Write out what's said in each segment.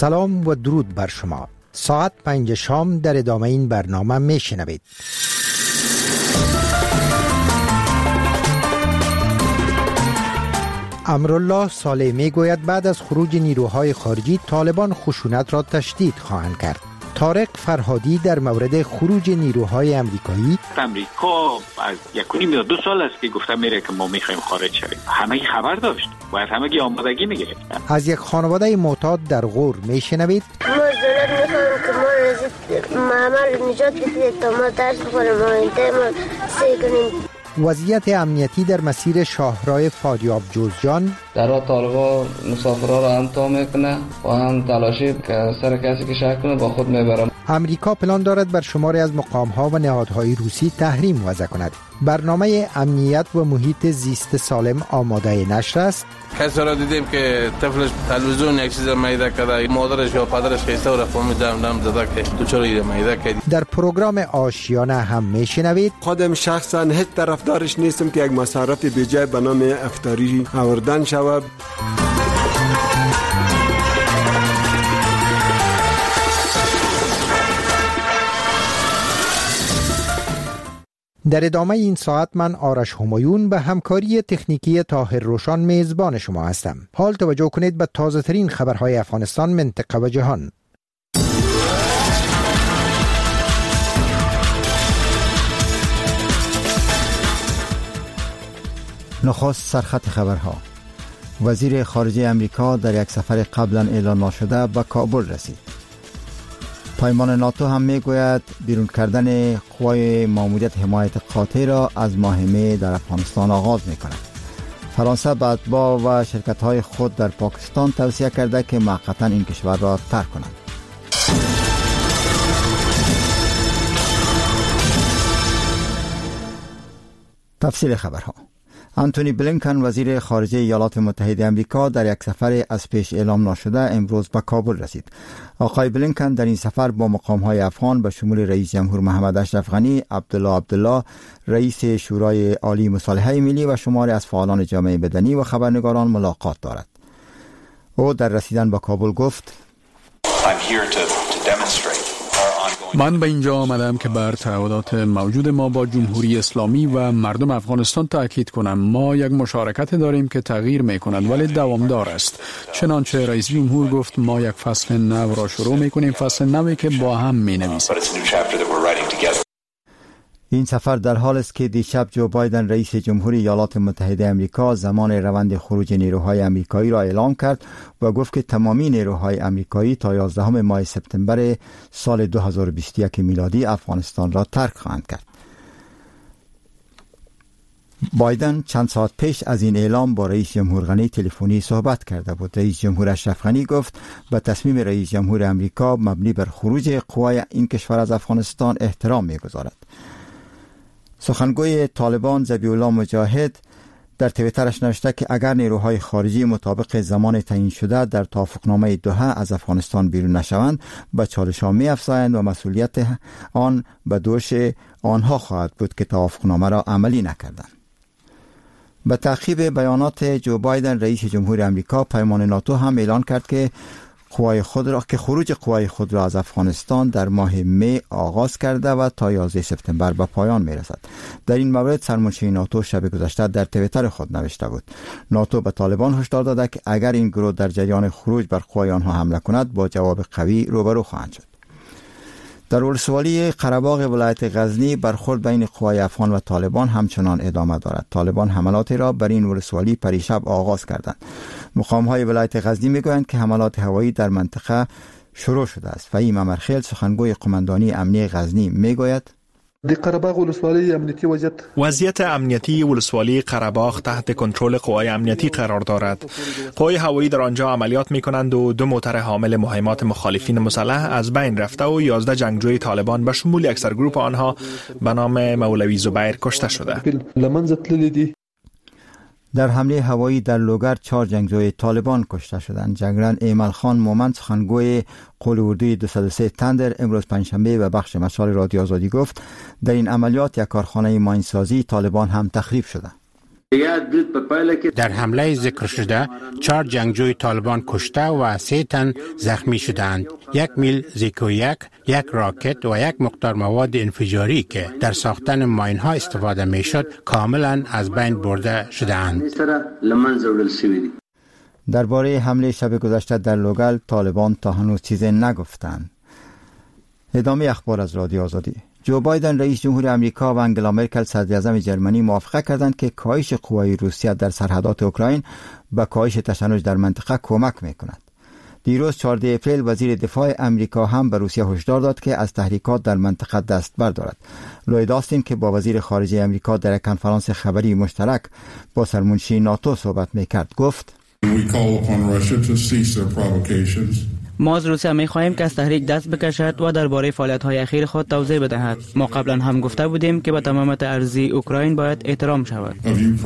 سلام و درود بر شما. ساعت 5 شام در ادامه این برنامه میشنوید. امرالله صالح میگوید بعد از خروج نیروهای خارجی طالبان خشونت را تشدید خواهند کرد. طارق فرهادی در مورد خروج نیروهای امریکایی: امریکا از 1.5 یا 2 سال است که گفته میره که ما میخوایم خارج شویم. همه خبر داشت و از همه آمادگی میگرفتن. از یک خانواده معتاد در غور میشنوید: ما دولت میخوایم که ما رزید معمل نجات بدید تا ما درس بخوریم و انتهای ما سی کنیم. وضعیت امنیتی در مسیر شاهراه فاریاب جوزجان: در طالبا مسافرها را امتحان میکنه و هم تلاشی که سر کسی که شک کنه با خود میبرم. امریکا پلان دارد بر شماری از مقام‌ها و نهادهای روسی تحریم وضع کند. برنامه امنیت و محیط زیست سالم آماده نشر است. کسی را دیدیم که طفلش تلویزیون یک چیز معده کرده، مادرش یا پدرش خسته و رفت دم زده که تو چرا این معده کردی. در پروگرام آشیانه هم میشنوید: خودم شخصا هیچ طرفدارش نیستم که یک مسارت بیجای به نام افطاری آوردن شود. در ادامه این ساعت من آرش همایون به همکاری تکنیکی طاهر روشان میزبان شما هستم. حال توجه کنید به تازه ترین خبرهای افغانستان، منطقه و جهان. نخست سرخط خبرها: وزیر خارجه امریکا در یک سفر قبلا اعلان نشده به کابل رسید. پیمان ناتو هم میگوید بیرون کردن قوای ماموریت حمایت قاطع را از ماه می در افغانستان آغاز میکند. فرانسه به اتباع و شرکت‌های خود در پاکستان توصیه کرده که موقتا این کشور را ترک کنند. تفصیل خبرها: آنتونی بلینکن وزیر خارجه ایالات متحده آمریکا در یک سفر از پیش اعلام نشده امروز به کابل رسید. آقای بلینکن در این سفر با مقام‌های افغان به شمول رئیس جمهور محمد اشرف غنی، عبدالله رئیس شورای عالی مصالحه ملی و شماری از فعالان جامعه مدنی و خبرنگاران ملاقات دارد. او در رسیدن به کابل گفت: من به اینجا آمدم که بر تعهدات موجود ما با جمهوری اسلامی و مردم افغانستان تاکید کنم. ما یک مشارکت داریم که تغییر می‌کند ولی دوامدار است. چنانچه رئیس جمهور گفت ما یک فصل نو را شروع می‌کنیم، فصل نوی که با هم می‌نویسیم. این سفر در حال است که دیشب جو بایدن رئیس جمهوری ایالات متحده آمریکا زمان روند خروج نیروهای آمریکایی را اعلام کرد و گفت که تمامی نیروهای آمریکایی تا 11 ماه سپتامبر سال 2021 میلادی افغانستان را ترک خواهند کرد. بایدن چند ساعت پیش از این اعلام با رئیس جمهور غنی تلفنی صحبت کرده بود. رئیس جمهور اشرف غنی گفت به تصمیم رئیس جمهور آمریکا مبنی بر خروج قوای این کشور از افغانستان احترام می‌گذارد. سخنگوی طالبان ذبیح الله مجاهد در توییترش نوشته که اگر نیروهای خارجی مطابق زمان تعیین شده در توافقنامه دوحه از افغانستان بیرون نشوند به چالش‌ها می‌افزایند و مسئولیت آن به دوش آنها خواهد بود که توافقنامه را عملی نکردند. به تعقیب بیانات جو بایدن رئیس جمهور آمریکا، پیمان ناتو هم اعلان کرد که خروج قوای خود را از افغانستان در ماه می آغاز کرده و تا 11 سپتامبر به پایان می رسد. در این مورد سرمنشی ناتو شب گذشته در توییتر خود نوشته بود: ناتو به طالبان هشدار داده که اگر این گروه در جریان خروج بر قوای آنها حمله کند با جواب قوی روبرو خواهند شد. در ولسوالی قره‌باغ ولایت غزنی برخورد بین قوای افغان و طالبان همچنان ادامه دارد. طالبان حملاتی را بر این ولسوالی پریشب آغاز کردند. مقام‌های ولایت غزنی میگویند که حملات هوایی در منطقه شروع شده است. فهیم امرخیل سخنگوی قماندانی امنیه غزنی میگوید: وضعیت امنیتی ولسوالی قره‌باغ تحت کنترل قوای امنیتی قرار دارد. قوای هوایی در آنجا عملیات می‌کنند و 2 موتر حامل مهمات مخالفین مسلح از بین رفته و 11 جنگجوی طالبان به شمول یک سرگروپ آنها به نام مولوی زبیر کشته شده. در حمله هوایی در لوگر 4 جنگجوی طالبان کشته شدند. جنرال ایمل خان مومند سخنگوی قول اردوی 203 تندر امروز پنجشنبه به بخش مشال رادیو آزادی گفت در این عملیات یک کارخانه ماینسازی طالبان هم تخریب شده. در حمله ذکر شده 4 جنگجوی طالبان کشته و 3 تن زخمی شدند. 1 میل زیکو 1 راکت و 1 مقدار مواد انفجاری که در ساختن ماین ها استفاده می شد کاملا از بین برده شدند. درباره حمله شب گذشته در لوگل طالبان تا هنوز چیزی نگفتند. ادامه اخبار از رادیو آزادی. جو بایدن رئیس جمهور امریکا و انگلا مرکل صدر اعظم جرمنی موافقه کردند که کاهش قوای روسیه در سرحدات اوکراین به کاهش تشنج در منطقه کمک می‌کند. دیروز 14 اپریل وزیر دفاع امریکا هم به روسیه هشدار داد که از تحریکات در منطقه دست بردارد. لوید آستین که با وزیر خارجه امریکا در کنفرانس خبری مشترک با سرمنشی ناتو صحبت می‌کرد گفت: ما از روسیه می خواهیم که از تحریک دست بکشد و درباره فعالیت‌های اخیر خود توضیح بدهد. ما قبلا هم گفته بودیم که به تمامیت ارضی اوکراین باید احترام شود.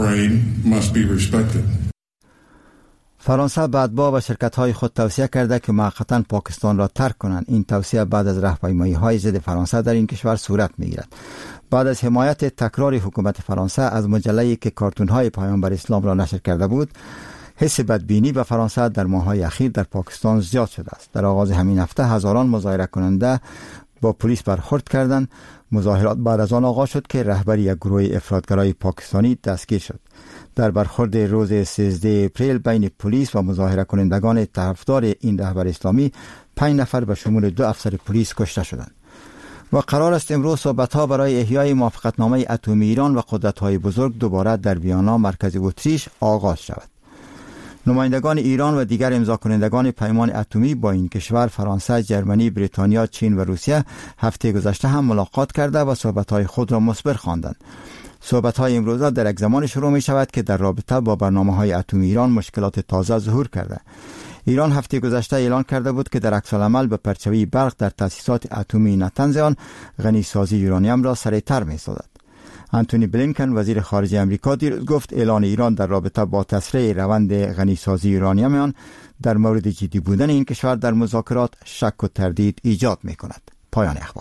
فرانسه به اتباع و شرکت‌های خود توصیه کرده که موقتا پاکستان را ترک کنند. این توصیه بعد از راهپیمایی‌های ضد فرانسه در این کشور صورت می‌گیرد. بعد از حمایت تکرار حکومت فرانسه از مجله‌ای که کارتون‌های پیامبر اسلام را نشر کرده بود، حس بدبینی به فرانسه در ماه‌های اخیر در پاکستان زیاد شده است. در آغاز همین هفته هزاران مظاهره کننده با پلیس برخورد کردند. مظاهرات بعد از آن آغاز شد که رهبر یک گروه افراطگرای پاکستانی دستگیر شد. در برخورد روز 13 اپریل بین پلیس و مظاهره کنندگان طرفدار این رهبر اسلامی 5 نفر به شمول 2 افسر پلیس کشته شدند. و قرار است امروز صحبت‌ها برای احیای موافقتنامه اتمی ایران و قدرت‌های بزرگ دوباره در ویانا مرکز اتریش آغاز شود. نمایندگان ایران و دیگر امضا کنندگان پیمان اتمی با این کشور فرانسه، جرمنی، بریتانیا، چین و روسیه هفته گذشته هم ملاقات کرده و صحبت‌های خود را مثمر خواندند. صحبت‌های امروزه در یک زمان شروع می شود که در رابطه با برنامه‌های اتمی ایران مشکلات تازه ظهور کرده. ایران هفته گذشته اعلان کرده بود که در عکس‌العمل به پرچوی برق در تأسیسات اتمی نتنز آن غنیسازی یورانیم را سریعتر می‌سازد. آنتونی بلینکن وزیر خارجه امریکا دیروز گفت اعلان ایران در رابطه با تسریع روند غنیسازی یورانیم آن در مورد جدی بودن این کشور در مذاکرات شک و تردید ایجاد می‌کند. پایان اخبار.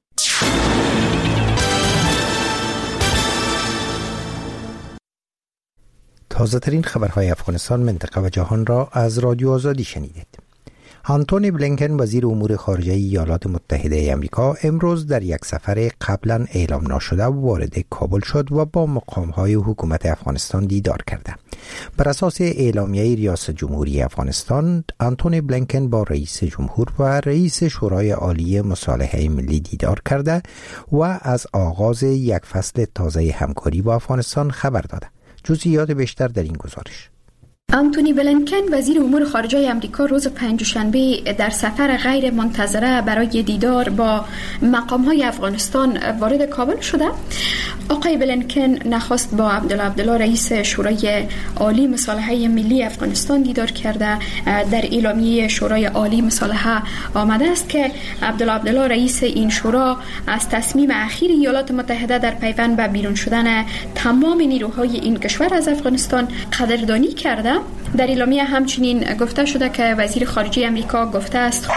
تازه ترین خبرهای افغانستان، منطقه و جهان را از رادیو آزادی شنیدید. آنتونی بلینکن وزیر امور خارجه ایالات متحده آمریکا امروز در یک سفر قبلا اعلام نشده وارد کابل شد و با مقام‌های حکومت افغانستان دیدار کرده. بر اساس اعلامیه ریاست جمهوری افغانستان، آنتونی بلینکن با رئیس جمهور و رئیس شورای عالی مصالحه ملی دیدار کرده و از آغاز یک فصل تازه همکاری با افغانستان خبر داده. جزئیات بیشتر در این گزارش. آنتونی بلینکن وزیر امور خارجه آمریکا روز پنجشنبه در سفر غیر منتظره برای دیدار با مقام‌های افغانستان وارد کابل شده. آقای بلینکن نخست با عبدالله رئیس شورای عالی مصالحه ملی افغانستان دیدار کرده. در اعلامیه شورای عالی مصالحه آمده است که عبدالله رئیس این شورا از تصمیم اخیر ایالات متحده در پیوند به بیرون شدن تمام نیروهای این کشور از افغانستان قدردانی کرده. در اعلامیه همچنین گفته شده که وزیر خارجه امریکا گفته است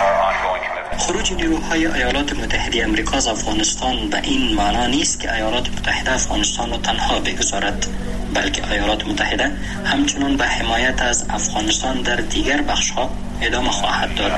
خروج نیروهای ایالات متحده امریکا از افغانستان به این معنا نیست که ایالات متحده افغانستان را تنها بگذارد، بلکه ایالات متحده همچنان به حمایت از افغانستان در دیگر بخش‌ها ادامه خواهد داد.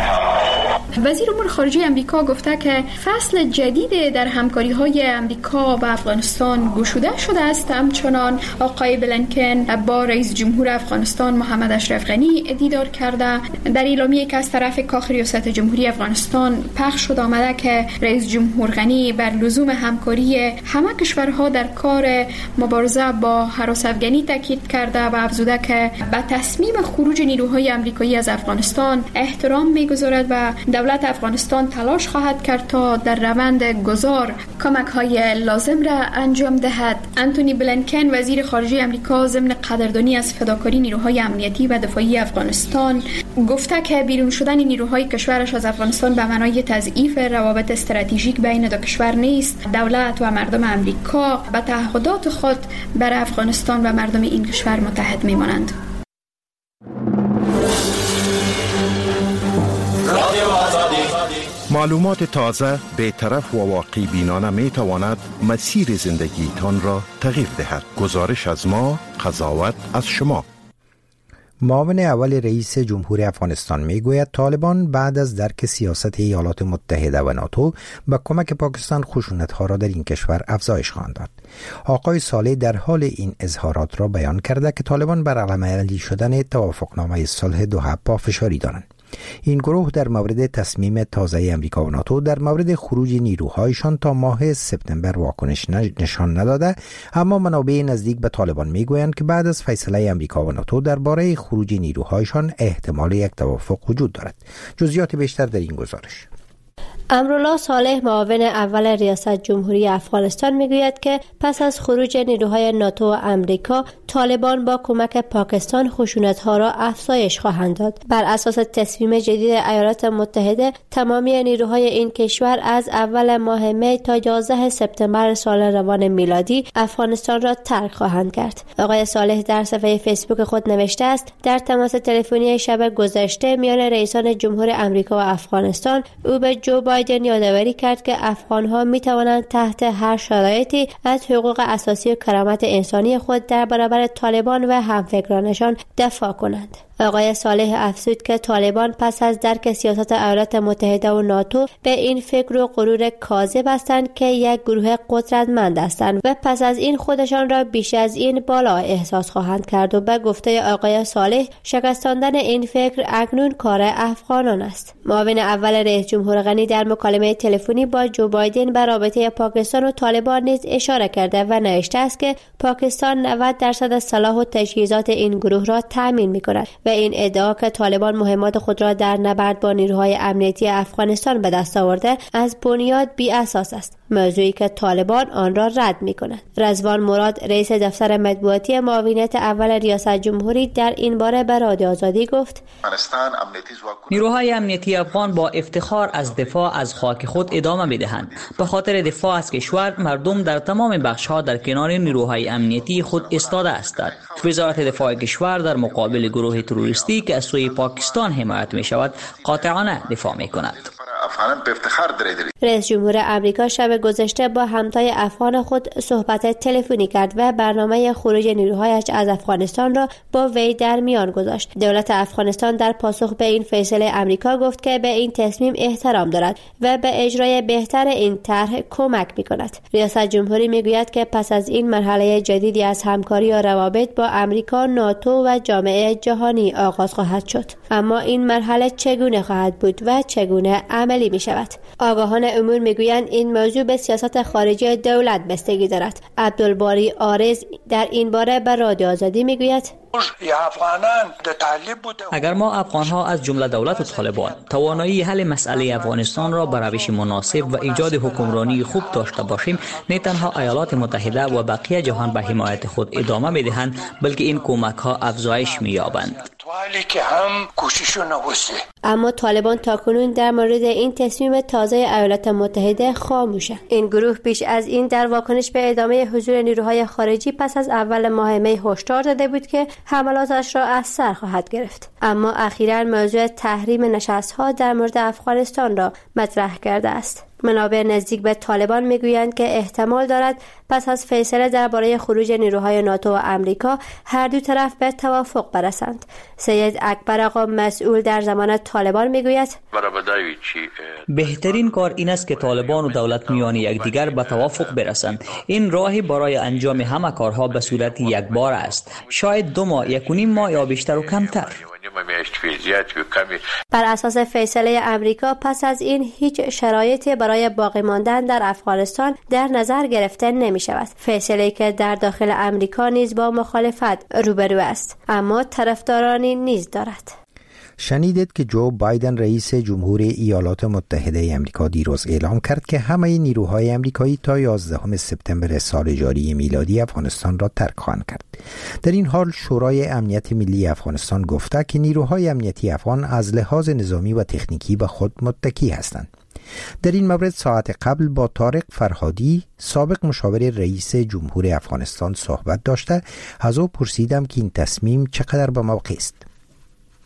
وزیر امور خارجه امریکا گفته که فصل جدید در همکاری‌های امریکا و افغانستان گشوده شده است. همچنان آقای بلینکن با رئیس جمهور افغانستان محمد اشرف غنی دیدار کرده. در اعلامیه‌ای که از طرف کاخ ریاست جمهوری افغانستان پخش شد آمده که رئیس جمهور غنی بر لزوم همکاری همه کشورها در کار مبارزه با هراس افغانی تاکید کرده و افزوده که به تصمیم خروج نیروهای آمریکایی از افغانستان احترام می‌گذارد و دولت افغانستان تلاش خواهد کرد تا در روند گذار کمک‌های لازم را انجام دهد. آنتونی بلینکن وزیر خارجه آمریکا ضمن قدردانی از فداکاری نیروهای امنیتی و دفاعی افغانستان گفته که بیرون شدن نیروهای کشورش از افغانستان به معنای تضعیف روابط استراتژیک بین دو کشور نیست. دولت و مردم آمریکا به تعهدات خود بر افغانستان و مردم این کشور متحد می‌مانند. معلومات تازه، بی‌طرف و واقعی بینانه می تواند مسیر زندگیتان را تغییر دهد. گزارش از ما، قضاوت از شما. معاون اول رئیس جمهور افغانستان میگوید طالبان بعد از درک سیاست ایالات متحده و ناتو با کمک پاکستان خشونت‌ها را در این کشور افزایش خواهند داد. آقای صالح در حال این اظهارات را بیان کرده که طالبان بر عملی شدن توافقنامه صلح دوحه پافشاری دارند. این گروه در مورد تصمیم تازه امریکا و ناتو در مورد خروج نیروهایشان تا ماه سپتامبر واکنش نشان نداده، اما منابع نزدیک به طالبان میگویند که بعد از فیصله امریکا و ناتو درباره خروج نیروهایشان احتمال یک توافق وجود دارد. جزئیات بیشتر در این گزارش. امرالله صالح معاون اول ریاست جمهوری افغانستان میگوید که پس از خروج نیروهای ناتو و امریکا طالبان با کمک پاکستان خشونت‌ها را افزایش خواهند داد. بر اساس تصمیم جدید ایالات متحده تمامی نیروهای این کشور از اول ماه می تا 11 سپتامبر سال روان میلادی افغانستان را ترک خواهند کرد. آقای صالح در صفحه فیسبوک خود نوشته است در تماس تلفنی شب گذشته میان رئیسان جمهور امریکا و افغانستان او به جو بایدن یادآوری کرد که افغان‌ها می‌توانند تحت هر شرایطی از حقوق اساسی و کرامت انسانی خود در برابر طالبان و همفکرانشان دفاع کنند. آقای صالح افزود که طالبان پس از درک سیاست ایالات متحده و ناتو به این فکر و غرور کاذب هستند که یک گروه قدرتمند هستند و پس از این خودشان را بیش از این بالا احساس خواهند کرد و به گفته آقای صالح شکستاندن این فکر اکنون کار افغانان است. معاون اول رئیس جمهور غنی در مکالمه تلفنی با جو بایدن به رابطه پاکستان و طالبان نیز اشاره کرده و نوشته است که پاکستان 90% سلاح و تجهیزات این گروه را تامین می‌کند و این ادعا که طالبان مهمات خود را در نبرد با نیروهای امنیتی افغانستان به دست آورده از بنیاد بی اساس است، موضوعی که طالبان آن را رد می‌کنند. رضوان مراد رئیس دفتر مطبوعاتی معاونیت اول ریاست جمهوری در این باره به رادیو آزادی گفت نیروهای امنیتی افغان با افتخار از دفاع از خاک خود ادامه می‌دهند. به خاطر دفاع از کشور مردم در تمام بخش‌ها در کنار نیروهای امنیتی خود ایستاده هستند. وزارت دفاع کشور در مقابل گروه تروریستی که از سوی پاکستان حمایت می‌شود قاطعانه دفاع می‌کند. رئیس جمهور امریکا شب گذشته با همتای افغان خود صحبت تلفنی کرد و برنامه خروج نیروهایش از افغانستان را با وی در میان گذاشت. دولت افغانستان در پاسخ به این فیصله امریکا گفت که به این تصمیم احترام دارد و به اجرای بهتر این طرح کمک می‌کند. ریاست جمهوری میگوید که پس از این مرحله جدیدی از همکاری و روابط با امریکا، ناتو و جامعه جهانی آغاز خواهد شد. اما این مرحله چگونه خواهد بود و چگونه عملی می شود؟ آگاهان امور میگویند این موضوع به سیاست خارجی دولت بستگی دارد. عبدالباری آرز در این باره به رادیو آزادی میگوید اگر ما افغان‌ها از جمله دولت و طالبان توانایی حل مسئله افغانستان را به روش مناسب و ایجاد حکمرانی خوب داشته باشیم، نه تنها ایالات متحده و بقیه جهان به حمایت خود ادامه می‌دهند، بلکه این کمک‌ها افزایش می‌یابند. اما طالبان تاکنون در مورد این تصمیم تازه ایالات متحده خاموشه. این گروه پیش از این در واکنش به ادامه حضور نیروهای خارجی پس از اول ماه می هشدار داده بود که حملاتش را از سر خواهد گرفت، اما اخیراً موضوع تحریم نشست‌ها در مورد افغانستان را مطرح کرده است. منابع نزدیک به طالبان میگویند که احتمال دارد پس از فیصله درباره خروج نیروهای ناتو و امریکا هر دو طرف به توافق برسند. سید اکبر آقا مسئول در زمان طالبان میگوید بهترین کار این است که طالبان و دولت میان یکدیگر به توافق برسند. این راهی برای انجام همه کارها به صورت یکبار است. شاید 2 ماه، 1.5 ماه یا بیشتر و کمتر. بر اساس فیصله امریکا پس از این هیچ شرایطی برای باقی ماندن در افغانستان در نظر گرفته نمی شود. فیصله که در داخل امریکا نیز با مخالفت روبرو است، اما طرفدارانی نیز دارد. شنیدید که جو بایدن رئیس جمهور ایالات متحده آمریکا دیروز اعلام کرد که همه نیروهای آمریکایی تا 11 سپتامبر سال جاری میلادی افغانستان را ترک خواهند کرد. در این حال شورای امنیت ملی افغانستان گفته که نیروهای امنیتی افغان از لحاظ نظامی و تکنیکی به خود متکی هستند. در این مورد ساعت قبل با طارق فرهادی سابق مشاور رئیس جمهور افغانستان صحبت داشته. از او پرسیدم که این تصمیم چقدر به موقع است.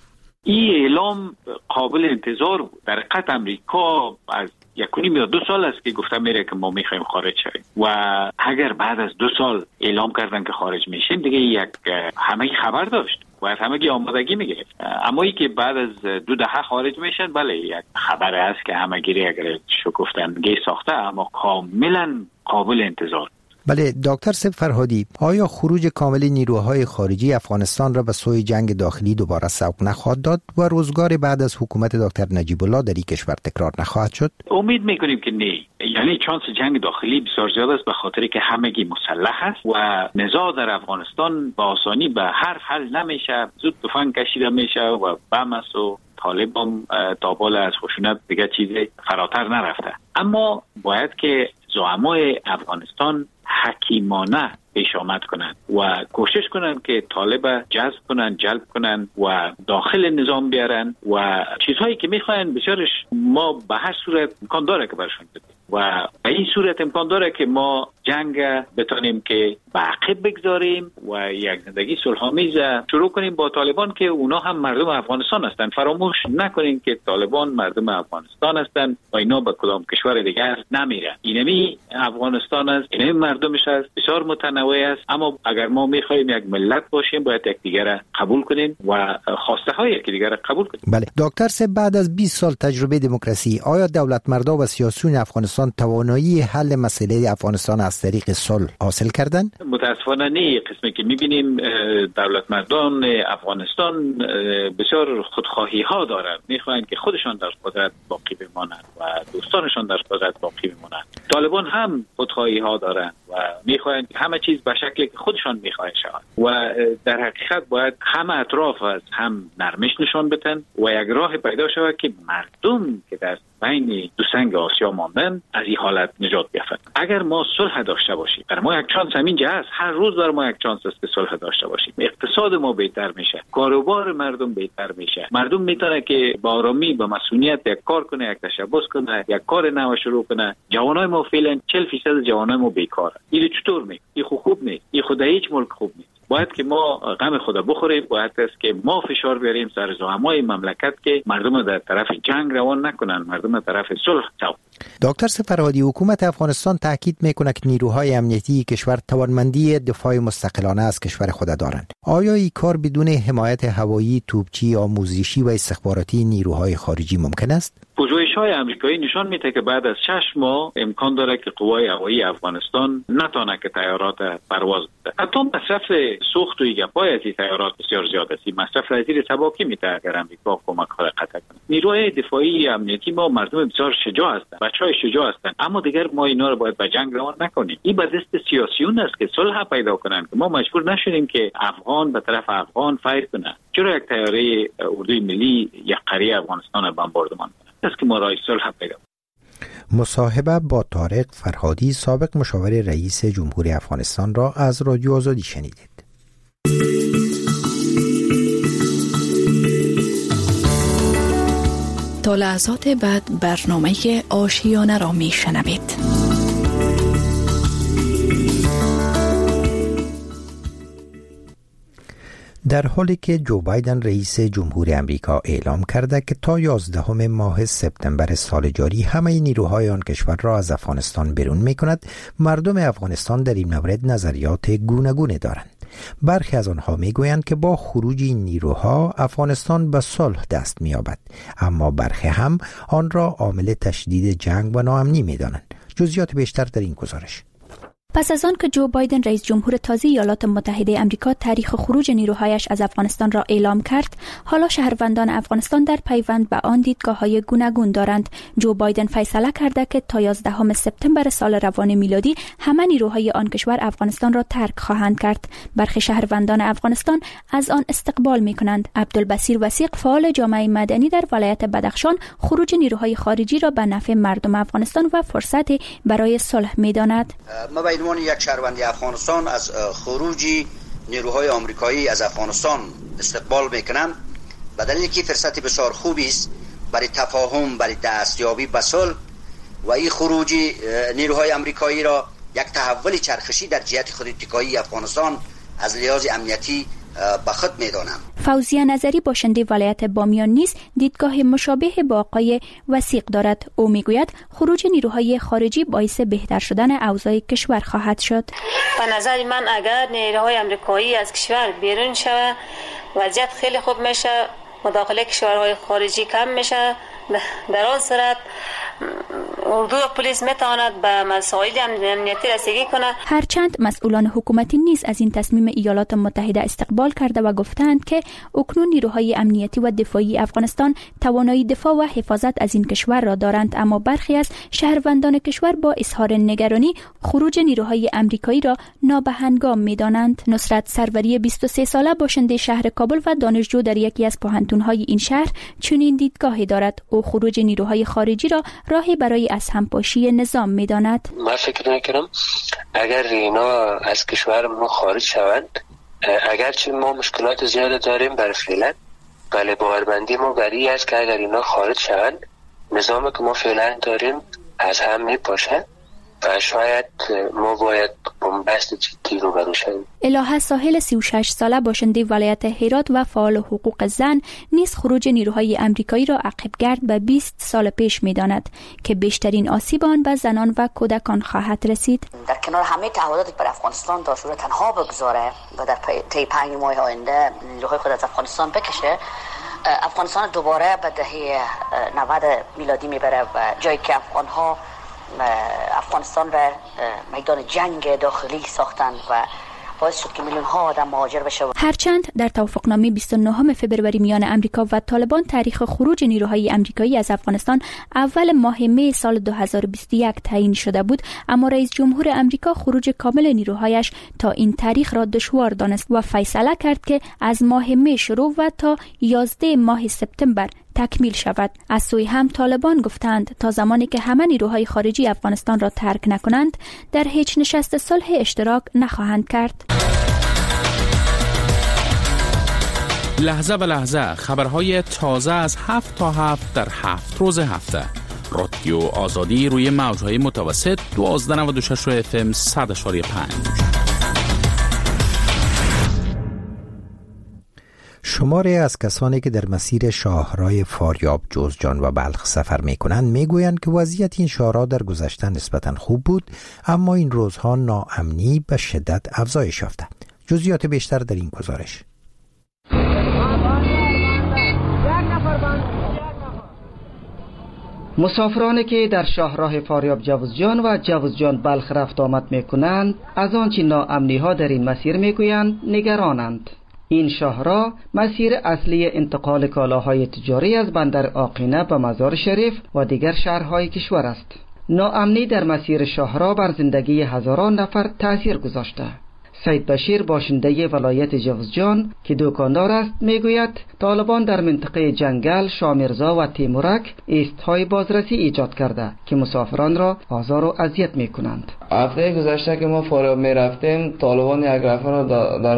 این اعلام قابل انتظار بود. در حقیقت امریکا از 1.5 یا 2 سال است که گفتن میره که ما میخوایم خارج شویم و اگر بعد از 2 سال اعلام کردن که خارج میشیم دیگه همه خبر داشت و همه آمادگی میگرفت. اما ای که بعد از 2 دهه خارج میشن بله یک خبر است که همه گیری اگر شکفتنگی ساخته اما کاملا قابل انتظار. بله دکتر سب فرهادی، آیا خروج کامل نیروهای خارجی افغانستان را به سوی جنگ داخلی دوباره سوق نخواهد داد و روزگار بعد از حکومت دکتر نجیب الله در این کشور تکرار نخواهد شد؟ امید میکنیم که نه. یعنی چانس جنگ داخلی بسیار زیاد است به خاطر که همگی مسلح است و نزاع در افغانستان با آسانی به حرف حل نمیشه. زود تفنگ کشیده میشه و بم است و طالبان تا بالا از خشونت دیگه چیزی فراتر نرفته. اما باید که زعمای افغانستان حکیمانه پیش آمد کنند و کوشش کنند که طالب جذب کنند، جلب کنند و داخل نظام بیارن و چیزهایی که میخواین بسیارش ما به هر صورت امکان داره که برشون بدیم و به این صورت امکان داره که ما جنگ بتونیم که به عقب بگذاریم و یک زندگی صلح‌آمیز شروع کنیم با طالبان که اونا هم مردم افغانستان هستند. فراموش نکنین که طالبان مردم افغانستان هستند و اینا به کدام کشور دیگر نمیرن. اینمی افغانستان است، اینمی مردمش است، بسیار متنوع است. اما اگر ما میخوایم یک ملت باشیم باید یکدیگر را قبول کنیم و خواسته های یکدیگر را قبول کنیم. بله دکتر سب، بعد از 20 سال تجربه دموکراسی آیا دولتمردا و سیاسیون افغانستان توانایی حل مسئله افغانستان از طریق صلح حاصل کردن؟ متاسفانه نه. قسمی که میبینیم دولتمردان افغانستان بسیار خودخواهی ها دارند، میخواهند که خودشان در قدرت باقی بمانند و دوستانشان در قدرت باقی بمانند. طالبان هم خودخواهی ها دارند و میخواهند همه چیز به شکلی که خودشان میخواهند شود و در حقیقت باید همه اطراف از هم نرمش نشان بدن و یک راه پیدا شود که مردم که در بین دو سنگ آسیا ماندن از این حالت نجات بیابند. اگر ما صلح داشته باشیم، بر ما یک چانس همینجا هست، هر روز بر ما یک چانس است که صلح داشته باشیم، اقتصاد ما بهتر میشه، کاروبار مردم بهتر میشه، مردم میتونه که با آرامی با مسئولیت یک کار کنه، یک تشبث کنه، یک کار نو شروع کنه. جوانای ما فعلا 40% جوانای ما بیکاره. این چطور میشه؟ این خوب نیست. این خود هیچ ملک خوب نیست. باید که ما غم خدا بخوریم، باید است که ما فشار بیاریم سر زعمای مملکت که مردم در طرف جنگ روان نکنن، مردم در طرف صلح سو. دکتر سفرهادی، حکومت افغانستان تاکید میکنه که نیروهای امنیتی کشور توانمندی دفاع مستقلانه از کشور خود دارند. آیا این کار بدون حمایت هوایی، توپچی، آموزشی و استخباراتی نیروهای خارجی ممکن است؟ پژوهش‌های آمریکایی نشان میده که بعد از 6 ماه امکان داره که قوای هوایی افغانستان نتونه که تیارات پرواز بده. حتی مصرف سوخت و گپای از تیارات بسیار زیاد است. مصرف را زیر تباکی میده اگر امریکا کمک کنه قطع کنه. نیروهای دفاعی امنیتی ما مردم بسیار شجاع هستند، بچهای شجاع هستند، اما دیگر ما اینا رو باید به جنگ روان نکنیم. این به دست سیاسیون است که صلح پیدا کنن که ما مجبور نشیم که افغان به طرف افغان فایت کنه. چرا یک تیاره اردوی ملی یک قریه افغانستان رو بمباردمان کنه؟ است که ما راه صلح پیدا. مصاحبه با طارق فرهادی، سابق مشاور رئیس جمهوری افغانستان را از رادیو آزادی شنیدید. تا لحظات بعد برنامه آشیانه را می شنوید. در حالی که جو بایدن رئیس جمهوری امریکا اعلام کرده که تا 11 ماه سپتامبر سال جاری همه نیروهای آن کشور را از افغانستان بیرون می کند، مردم افغانستان در این مورد نظریات گوناگونی دارند. برخی از آنها می گویند که با خروج این نیروها افغانستان به صلح دست می یابد، اما برخی هم آن را عامل تشدید جنگ و ناامنی می دانند. جزئیات بیشتر در این گزارش. پس از آن که جو بایدن رئیس جمهور تازه ایالات متحده آمریکا تاریخ خروج نیروهایش از افغانستان را اعلام کرد، حالا شهروندان افغانستان در پیوند به آن دیدگاه‌های گوناگون دارند. جو بایدن فیصله کرده که تا 11 سپتامبر سال روان میلادی همه نیروهای آن کشور افغانستان را ترک خواهند کرد. برخی شهروندان افغانستان از آن استقبال می‌کنند. عبدالبصیر وثیق، فعال جامعه مدنی در ولایت بدخشان، خروج نیروهای خارجی را به نفع مردم افغانستان و فرصتی برای صلح می‌داند. عنوان یک شهروند افغانستان از خروج نیروهای آمریکایی از افغانستان استقبال میکنم، به دلیل که فرصت بسیار خوبی است برای تفاهم، برای دستیابی به صلح و این خروج نیروهای آمریکایی را یک تحول چرخشی در جهت خودارتکایی افغانستان از لحاظ امنیتی به خود میدانم. فوزیه نظری باشنده ولایت بامیان نیز دیدگاه مشابه با آقای وثیق دارد. او میگوید خروج نیروهای خارجی باعث بهتر شدن اوضاع کشور خواهد شد. به نظر من اگر نیروهای آمریکایی از کشور بیرون شود وضعیت خیلی خوب میشه، مداخله کشورهای خارجی کم میشه. در آن صورت اردو و پلیس میتواند به مسائل امنیتی رسیدگی کند. هرچند مسئولان حکومتی نیز از این تصمیم ایالات متحده استقبال کرده و گفتند که اکنون نیروهای امنیتی و دفاعی افغانستان توانایی دفاع و حفاظت از این کشور را دارند، اما برخی از شهروندان کشور با اظهار نگرانی خروج نیروهای آمریکایی را نابهنگام می‌دانند. نصرت سروری 23 ساله باشنده شهر کابل و دانشجو در یکی از پوهنتون‌های این شهر چنین دیدگاهی دارد. او خروج نیروهای خارجی را راهی برای از همپاشی نظام می‌داند. من فکر می‌کنم اگر اینا از کشور ما خارج شوند، اگرچه ما مشکلات زیاد داریم برای فعلا، ولی باورمندی ما برای است که اگر اینا خارج شوند نظامی که ما فعلا داریم از هم میپاشه و شاید ما باید بنبست جدی رو برو شویم. الهه ساحل 36 ساله باشنده ولایت هرات و فعال حقوق زن نیز خروج نیروهای آمریکایی را عقب‌گرد به 20 سال پیش می‌داند که بیشترین آسیب آن به زنان و کودکان خواهد رسید. در کنار همه تعهداتی که بر افغانستان داشت را تنها بگذاره و در طی 5 ماه آینده نیروهای خود از افغانستان بکشه، افغانستان دوباره به دهه 90 میلادی میبره و جایی که افغانستان را میدان جنگ داخلی ساختند و باعث شد که میلیون ها آدم مهاجر بشه. هرچند در توافقنامه 29 فوریه میان امریکا و طالبان تاریخ خروج نیروهای آمریکایی از افغانستان اول ماه می سال 2021 تعیین شده بود، اما رئیس جمهور امریکا خروج کامل نیروهایش تا این تاریخ را دشوار دانست و فیصله کرد که از ماه می شروع و تا 11 ماه سپتامبر تکمیل شود. از سوی هم طالبان گفتند تا زمانی که همه نیروهای خارجی افغانستان را ترک نکنند در هیچ نشست صلح اشتراک نخواهند کرد. لحظه به لحظه خبرهای تازه از 7 تا 7 در 7 روز هفته. رادیو آزادی روی موجهای متوسط 1296 FM 100.5. شماری از کسانی که در مسیر شاهراه فاریاب، جوزجان و بلخ سفر می کنند می گویند که وضعیت این شاهراه در گذشته نسبتاً خوب بود، اما این روزها ناامنی به شدت افزایش یافته. جزئیات بیشتر در این گزارش. مسافرانی که در شاهراه فاریاب جوزجان و جوزجان بلخ رفت آمد می کنند از آنچه ناامنی ها در این مسیر می گویند نگرانند. این شاهراه مسیر اصلی انتقال کالاهای تجاری از بندر آقینه به مزار شریف و دیگر شهرهای کشور است. ناامنی در مسیر شاهراه بر زندگی هزاران نفر تأثیر گذاشته. سید بشیر باشنده ولایت جوزجان که دکاندار است میگوید طالبان در منطقه جنگل، شامیرزا و تیمورک ایستهای بازرسی ایجاد کرده که مسافران را آزار و اذیت میکنند. هفته گذشته که ما فاریاب می رفتیم طالبان یک نفر را در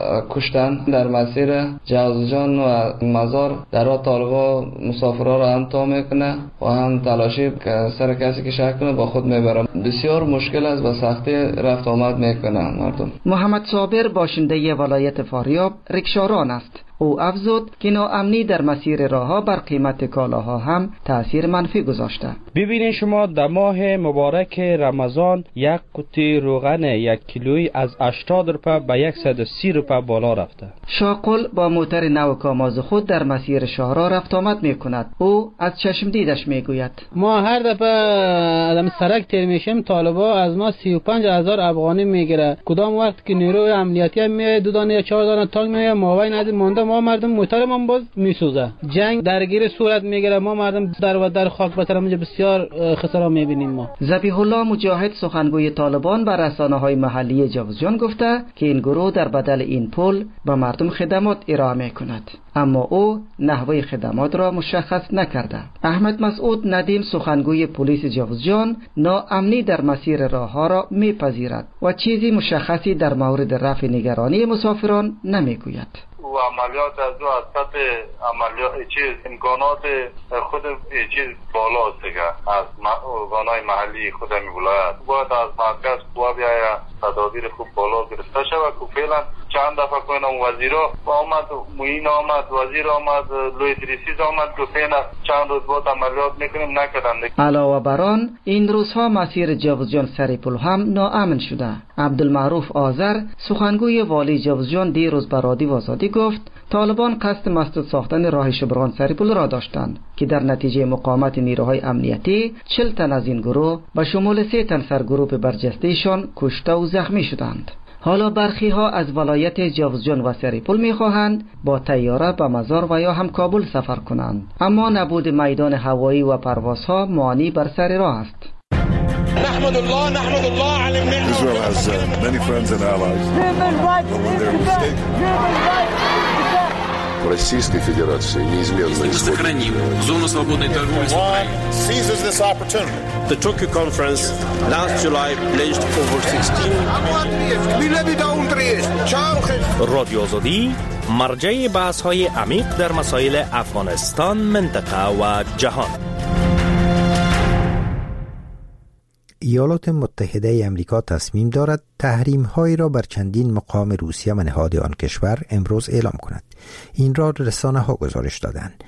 کشتن در مسیر جوزجان و مزار. در طالبان مسافرها را هم تا میکنه و هم تلاشی سر کسی که شک کنه با خود میبرم. بسیار مشکل است و سختی رفت آمد میکنه مردم. محمد صابر باشنده ولایت فاریاب رکشاران است. او افزود که ناامنی در مسیر راهها بر قیمت کالاها هم تأثیر منفی گذاشته. ببینید شما در ماه مبارک رمضان یک قوطی روغن 1 کیلویی از 80 روپیه به 130 روپیه بالا رفته. شاقل با موتر نو کاماز خود در مسیر شاهراه رفت آمد می کند. او از چشم دیدش می گوید ما هر دفعه آدم سرک تیر میشیم طالبا از ما 35,000 افغانی میگیره. کدام وقت که نیروی امنیتی میاد 2 دانه یا 4 دانه تانک میاد ماوی ندید مونده ما مردم موترمون باز میسوزه. جنگ درگیر صورت میگیره. ما مردم در و در خاک بتر اینجا بسیار خسارا میبینیم. ما ذبیح الله مجاهد سخنگوی طالبان بر رسانه‌های محلی جوزجان گفته که این گروه در بدل این پول به مردم خدمات ارائه میکند، اما او نحوه خدمات را مشخص نکرده. احمد مسعود ندیم سخنگوی پلیس جوزجان ناامنی در مسیر راهها را میپذیرد و چیزی مشخصی در مورد رفع نگرانی مسافران نمیگوید. و عملیات از او از سطح عملیات امکانات خود چیز بالا است دیگه. از ارگان‌های محلی خود می ولایت باید از مرکز قوا بیاید، تدابیر خوب بالا گرفته شود که فعلا چند دفعه کنم وزیرا آمد، معین آمد، وزیر آمد، لوی دریسیز آمد که فعلا چند روز بعد عملیات میکنیم نکردند. علاوه بر آن این روزها مسیر جوزجان سریپل هم ناامن شده. عبدالمعروف آذر سخنگوی والی جوزجان دیروز به رادیو آزادی گفت طالبان قصد مسدود ساختن راه شبرغان سریپل را داشتند که در نتیجه مقاومت نیروهای امنیتی 40 تن از این گروه به شمول 3 تن سرگروه برجسته‌شان کشته و زخمی شدند. حالا برخی ها از ولایت جوزجان و سریپل می‌خواهند با طیاره به مزار و یا هم کابل سفر کنند، اما نبود میدان هوایی و پروازها مانع بر سر راه است. نحمد الله على النعمة. Israel has many friends and allies. Российской Федерации неизменно сохраним зону свободной торговли с Украиной. Seizes this opportunity. The Tokyo Conference last July pledged over 16 رادیو آزادی مرجع بحث‌های عمیق در مسائل افغانستان، منطقه و جهان. ایالات متحده امریکا تصمیم دارد تحریم‌هایی را بر چندین مقام روسیه و نهاد آن کشور امروز اعلام کند. این را رسانه‌ها گزارش دادند.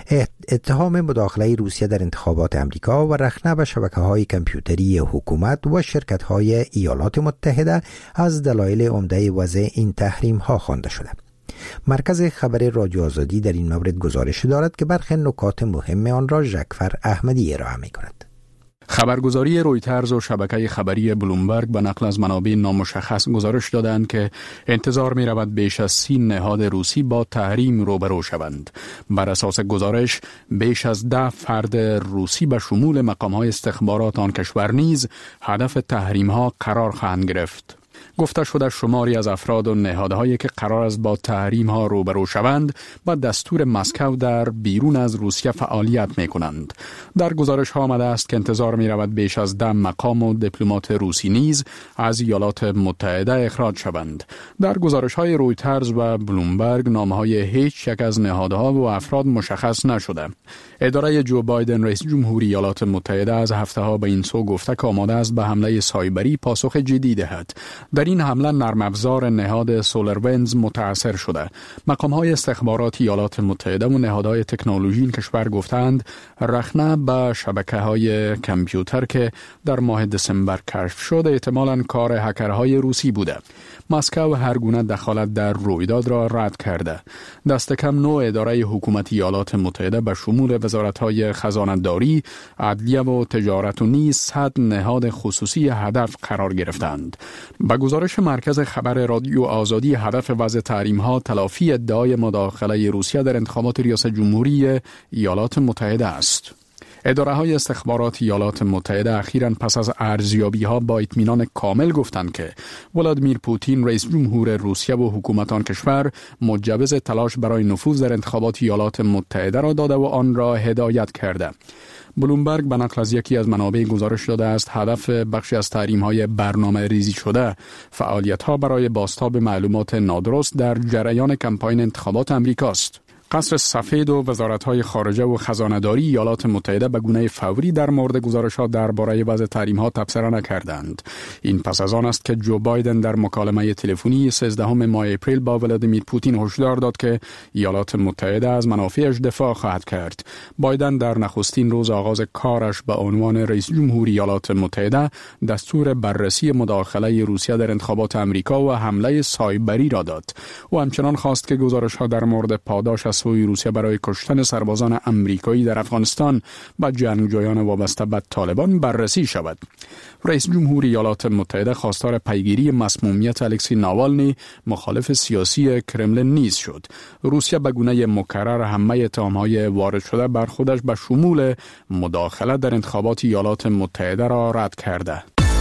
اتهام مداخله روسیه در انتخابات امریکا و رخنه به شبکه‌های کامپیوتری حکومت و شرکت‌های ایالات متحده از دلایل عمده وضع این تحریم‌ها خوانده شده. مرکز خبر رادیو آزادی در این مورد گزارش دارد که برخی نکات مهم آن را ژکفر احمدی ارائه می‌کند. خبرگزاری رویترز و شبکه خبری بلومبرگ به نقل از منابع نامشخص گزارش دادند که انتظار می رود بیش از 30 نهاد روسی با تحریم روبرو شوند. بر اساس گزارش بیش از 10 فرد روسی به شمول مقام‌های استخبارات آن کشور نیز هدف تحریم‌ها قرار خواهند گرفت. گفته شده شماری از افراد و نهادهایی که قرار است با تحریم ها روبرو شوند با دستور مسکو در بیرون از روسیه فعالیت می کنند. در گزارش ها آمده است که انتظار می رود بیش از 10 مقام و دیپلمات روسی نیز از ایالات متحده اخراج شوند. در گزارش های رویترز و بلومبرگ نامه های هیچ یک از نهادها و افراد مشخص نشده. اداره جو بایدن رئیس جمهوری ایالات متحده از هفته ها به این سو گفته که آماده است به حمله سایبری پاسخ جدی دهد. در این حمله نرم افزار نهاد سولروینز متاثر شده. مقام‌های استخباراتی ایالات متحده و نهادهای تکنولوژی این کشور گفتند رخنه به شبکه‌های کامپیوتر که در ماه دسامبر کشف شد احتمالاً کار هکرهای روسی بوده. مسکو هر گونه دخالت در رویداد را رد کرده. دست کم 9 اداره حکومتی ایالات متحده به شمول وزارت‌های خزانه‌داری، عدلیه و تجارت و نیز 100 نهاد خصوصی هدف قرار گرفتند. با گزارش مرکز خبر رادیو آزادی هدف وضع تحریم‌ها تلافی ادعای مداخله روسیه در انتخابات ریاست جمهوری ایالات متحده است. اداره‌های استخبارات ایالات متحده اخیراً پس از ارزیابی‌ها با اطمینان کامل گفتند که ولادیمیر پوتین رئیس جمهور روسیه و حکومت آن کشور مجوز تلاش برای نفوذ در انتخابات ایالات متحده را داده و آن را هدایت کرده. بلومبرگ به نقل از یکی از منابع گزارش داده است هدف بخشی از تحریم‌های برنامه ریزی شده فعالیت‌ها برای بازتاب معلومات نادرست در جریان کمپاین انتخابات امریکاست. قصر سفید و وزارت‌های خارجه و خزانه‌داری ایالات متحده به گونه فوری در مورد گزارش‌ها درباره وضع تحریم‌ها تبصره نکردند. این پس از آن است که جو بایدن در مکالمه تلفنی 13 ماه اپریل با ولادیمیر پوتین هشدار داد که ایالات متحده از منافعش دفاع خواهد کرد. بایدن در نخستین روز آغاز کارش به عنوان رئیس جمهور ایالات متحده دستور بررسی مداخله روسیه در انتخابات آمریکا و حمله سایبری را داد. او همچنان خواست که گزارش‌ها در مورد پاداش از سوی روسیه برای کشتن سربازان امریکایی در افغانستان و جنگجویان وابسته به طالبان بررسی شود. رئیس جمهور ایالات متحده خواستار پیگیری مسمومیت الکسی ناوالنی مخالف سیاسی کرملین نیز شد. روسیه به گونه مکرر همه اتهام‌های وارد شده بر خودش به شمول مداخله در انتخابات ایالات متحده را رد کرده.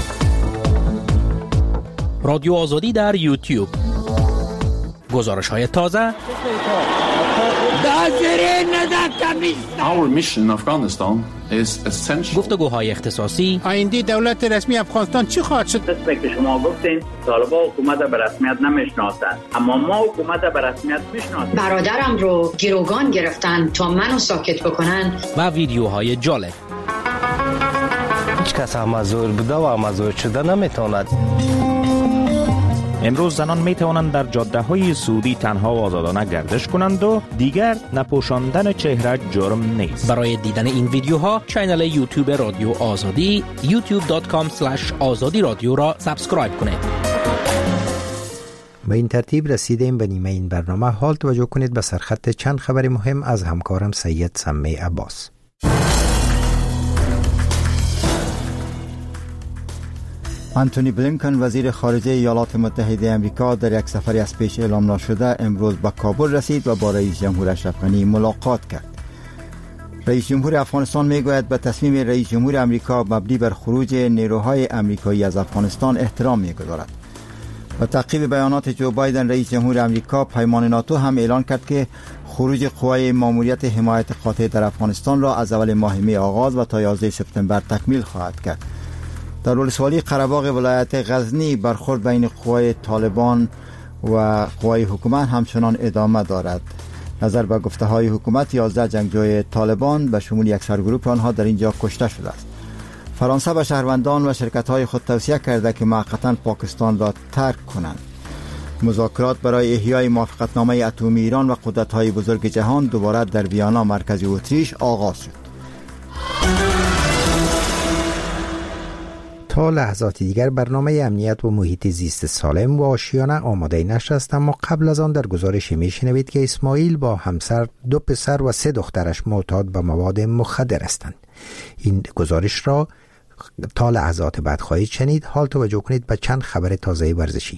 رادیو آزادی در یوتیوب. گزارش‌های تازه، Our mission in Afghanistan is essential. گفتگوهای اختصاصی. آینده دولت رسمی افغانستان چی خواهد شد؟ مثل که شما گفتین طالبان حکومت به رسمیت نمیشناسند، اما ما حکومت به رسمیت میشناسیم. برادرم رو گروگان گرفتن تا منو ساکت بکنن. و ویدیوهای جالب. هیچ کس مزور بوده و مزور شده نمیتواند. امروز زنان می توانند در جاده های سعودی تنها و آزادانه گردش کنند و دیگر نپوشاندن چهره جرم نیست. برای دیدن این ویدیوها کانال یوتیوب رادیو آزادی youtube.com/azadi رادیو را سابسکرایب کنید. به این ترتیب رسیدیم به نیمه این برنامه. حال توجه کنید به سرخط چند خبر مهم از همکارم سید سمی عباس. آنتونی بلینکن وزیر خارجه ایالات متحده آمریکا در یک سفری از پیش اعلام نشده امروز به کابل رسید و با رئیس جمهور اشرف غنی ملاقات کرد. رئیس جمهور افغانستان میگوید به تصمیم رئیس جمهور آمریکا مبنی بر خروج نیروهای آمریکایی از افغانستان احترام میگذارد. و تعقیب بیانات جو بایدن رئیس جمهور آمریکا، پیمان ناتو هم اعلان کرد که خروج قوای ماموریت حمایت قاطع در افغانستان را از اول ماه می آغاز و تا 11 سپتامبر تکمیل خواهد کرد. در ولسوالی قره‌باغ ولایت غزنی برخورد بین قوای طالبان و قوای حکومت همچنان ادامه دارد. نظر به گفته‌های حکومت 11 جنگجوی طالبان به شمول یک سرگروه آنها در اینجا کشته شده است. فرانسه به شهروندان و شرکت‌های خود توصیه کرده که موقتاً پاکستان را ترک کنند. مذاکرات برای احیای موافقتنامه اتمی ایران و قدرت‌های بزرگ جهان دوباره در ویانا مرکز اتریش آغاز شد. تا لحظات دیگر برنامه امنیت و محیط زیست سالم و آشیانه آماده نشر است، اما قبل از آن در گزارش میشنوید که اسماعیل با همسر، 2 پسر و 3 دخترش معتاد به مواد مخدر هستند. این گزارش را تا لحظات بعد خواهید شنید. حال توجه کنید به چند خبر تازه ورزشی.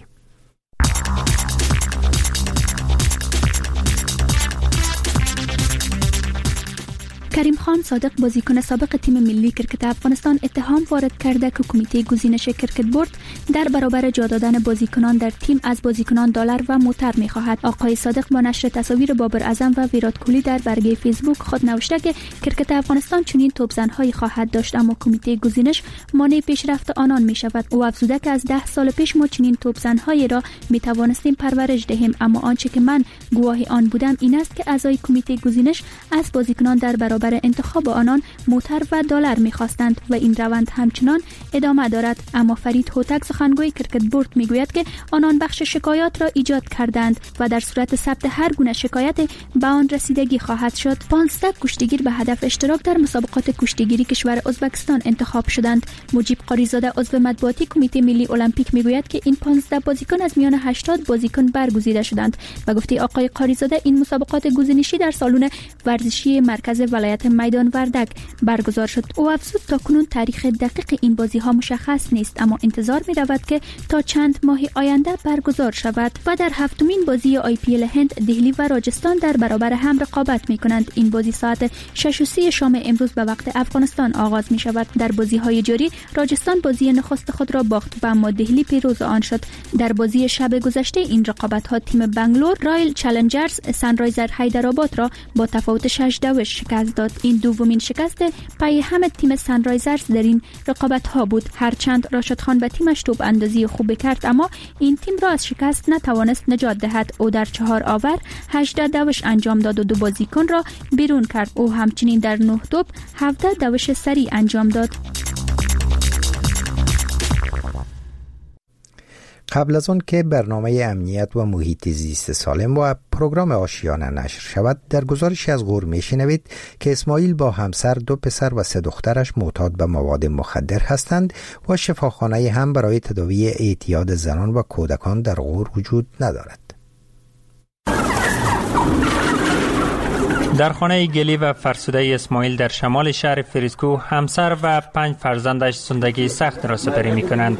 کریم خان صادق بازیکن سابق تیم ملی کرکت افغانستان اتهام وارد کرده که کمیته گزینش کرکت بورد در برابر جا دادن بازیکنان در تیم از بازیکنان دلار و موتر می‌خواهد. آقای صادق با نشر تصاویر بابر اعظم و ویرات کوهلی در برگه فیسبوک خود نوشته که کرکت افغانستان چنین توپزن‌هایی خواهد داشت، اما کمیته گزینش مانع پیشرفت آنان می‌شود. او افزوده که از 10 سال پیش ما چنین توپزن‌هایی را می‌توانستیم پرورش دهیم، اما آنچه که من گواه آن بودم این است که اعضای کمیته گزینش از بازیکنان در برابر انتخاب آنان موتر و دلار می‌خواستند و این روند همچنان ادامه دارد. اما فرید هوتک سخنگوی کرکت بورد میگوید که آنان بخش شکایات را ایجاد کردند و در صورت ثبت هر گونه شکایت به آن رسیدگی خواهد شد. 15 کشتیگیر به هدف اشتراک در مسابقات کشتیگیری کشور ازبکستان انتخاب شدند. مجیب قاریزاده عضو مطبوعاتی کمیته ملی المپیک میگوید که این 15 بازیکن از میان 80 بازیکن برگزیده شدند و گفته آقای قاریزاده این مسابقات گزینشی در سالن ورزشی مرکز ولایت میدان وردک برگزار شد. او افزود تا کنون تاریخ دقیق این بازی ها مشخص نیست، اما انتظار می رود که تا چند ماه آینده برگزار شود. و در 7مین بازی IPL هند، دهلی و راجستان در برابر هم رقابت می کنند. این بازی ساعت 6:30 شام امروز به وقت افغانستان آغاز می شود. در بازی های جاری راجستان بازی نخست خود را باخت و اما دهلی پیروز آن شد. در بازی شب گذشته این رقابت ها تیم بنگلور رایل چالنجرز سنرایزر حیدرآباد را با تفاوت 6-2 شکست داد. این دومین شکست پای هم تیم سنرایزرز در این رقابت ها بود. هرچند راشد خان به تیمش توپ اندازی خوب کرد، اما این تیم را از شکست نتوانست نجات دهد. او در 4 آور 18 دوش انجام داد و 2 بازیکن را بیرون کرد. او همچنین در 9 توپ 17 دوش سریع انجام داد. قبل از آن که برنامه امنیت و محیط زیست سالم و پروگرام آشیانه نشر شود، در گزارشی از غور میشنوید که اسماعیل با همسر، 2 پسر و 3 دخترش معتاد به مواد مخدر هستند و شفاخانه هم برای تداوی اعتیاد زنان و کودکان در غور وجود ندارد. در خانه گلی و فرسوده اسماعیل در شمال شهر فریسکو همسر و 5 فرزندش زندگی سخت را سپری می کنند.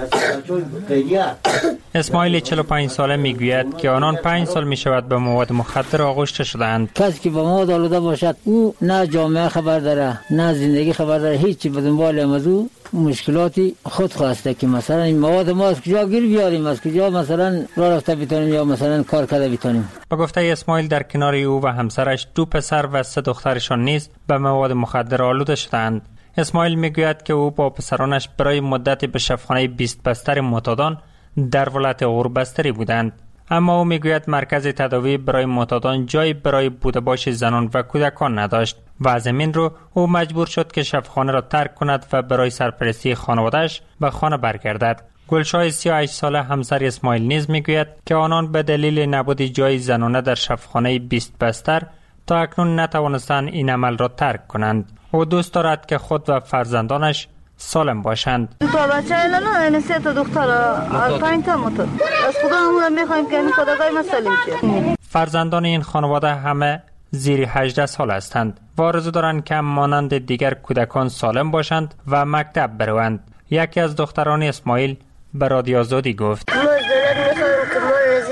اسماعیل 45 ساله می گوید که آنان 5 سال می شود به مواد مخدر آغشته شدند. کسی که به مواد آلوده باشد او نه جامعه خبر داره نه زندگی خبر داره، هیچی به دنبال او مشکلاتی خود خواسته که مثلا این مواد ما از کجا گیر بیاریم، از کجا مثلا راه رفته بتونیم یا مثلا کار کرده بتونیم. به گفته اسماعیل در کنار او و همسرش 2 پسر و 3 دخترشان نیز به مواد مخدر آلوده شدند. اسماعیل میگوید که او با پسرانش برای مدتی به شفاخانه 20 بستر متادان در ولایت غور بستری بودند، اما او میگوید مرکز تداوی برای متادان جایی برای بودباش زنان و کودکان نداشت و از این رو او مجبور شد که شفاخانه را ترک کند و برای سرپرستی خانواده‌اش به خانه برگردد. گلشاه 38 ساله همسر اسماعیل نیز میگوید که آنان به دلیل نبود جای زنانه در شفاخانه 20 بستر تا اکنون نتوانستند این عمل را ترک کنند. او دوست دارد که خود و فرزندانش سالم باشند. تا بچه اینا نه 3 تا دختر از 5 تا موتور از خدا همون میخوایم که این خدای ما سالم شه. فرزندان این خانواده همه زیر 18 سال هستند و آرزو دارند که مانند دیگر کودکان سالم باشند و مکتب بروند. یکی از دختران اسماعیل به رادیو آزادی گفت: ما دولت میخوایم که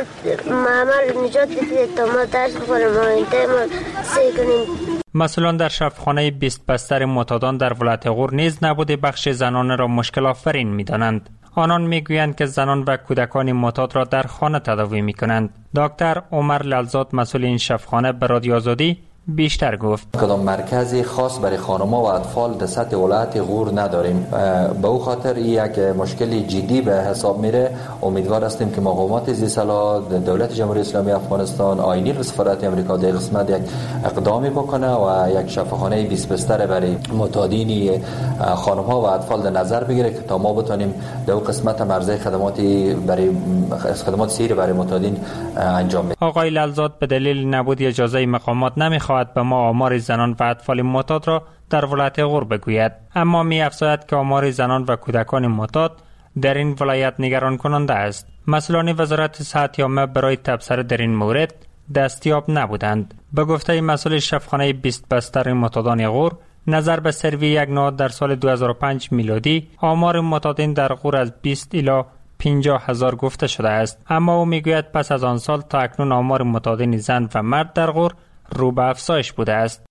ما عمل نجات بدید تا ما درس بخونیم و اینطور سعی کنیم. مسئولان در شفاخانه 20 بستر متادان در ولایت غور نیز نبود بخش زنان را مشکل آفرین می‌دانند. آنان میگویند که زنان و کودکان معتاد را در خانه تداوی می‌کنند. دکتر عمر للزاد مسئول این شفاخانه به رادیو آزادی بیشتر گفت: کدام مرکزی خاص برای خانم‌ها و اطفال در سطح ولایت غور نداریم. به او خاطر یک مشکلی جدی به حساب میره. امیدوار هستیم که مقامات ذی‌صلاح دولت جمهوری اسلامی افغانستان، آیینی و سفارت آمریکا در قسمت یک اقدامی بکنه و یک شفاخانه 20 بستر برای معتادین خانم‌ها و اطفال در نظر بگیره که تا ما بتونیم در قسمت مرزه خدماتی برای خدمات سیر برای معتادین انجام بدیم. آقای للزاد به دلیل نبود اجازه مقامات نمی‌خواهد به ما آمار زنان و اطفال معتاد را در ولایت غور بگوید، اما می‌افزاید که آمار زنان و کودکان معتاد در این ولایت نگران کننده است. مسئولان وزارت صحت عامه برای تبصره در این مورد دستیاب نبودند. به گفته مسئول شفاخانه 20 بستر معتادان غور، نظر به سروی یک نهاد در سال 2005 میلادی آمار معتادین در غور از 20 الی 50,000 گفته شده است، اما او میگوید پس از آن سال تا اکنون آمار معتادین زن و مرد در غور رو به افزایش بوده است.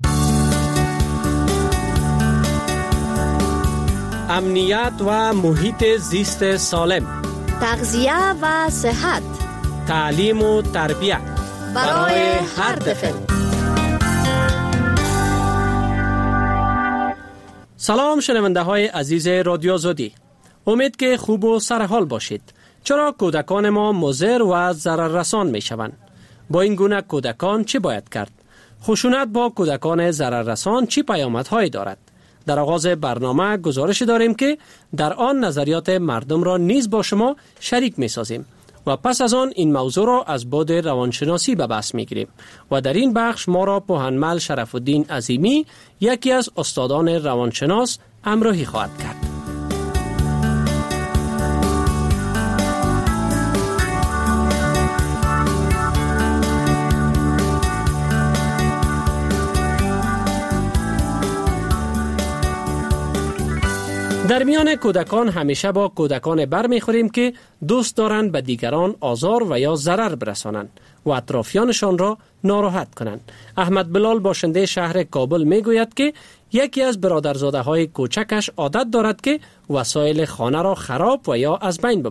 امنیت و محیط زیست سالم، تغذیه و صحت، تعلیم و تربیت برای هر طفل. سلام شنونده های عزیز رادیو آزادی، امید که خوب و سرحال باشید. چرا کودکان ما مضر و ضرر رسان می شوند؟ با این گونه کودکان چه باید کرد؟ خشونت با کودکان ضرر رسان چه پیامدهایی دارد؟ در آغاز برنامه گزارش داریم که در آن نظریات مردم را نیز با شما شریک می سازیم و پس از آن این موضوع را از بعد روانشناسی به بحث می گیریم و در این بخش ما را پوهنمل شرف الدین عظیمی، یکی از استادان روانشناس، همراهی خواهد کرد. در میان کودکان همیشه با کودکان برمیخوریم که دوست دارند به دیگران آزار و یا ضرر برسانند و اطرافیانشان را ناراحت کنند. احمد بلال باشنده شهر کابل میگوید که یکی از برادرزاده های کوچکش عادت دارد که وسایل خانه را خراب و یا از بین ببرد.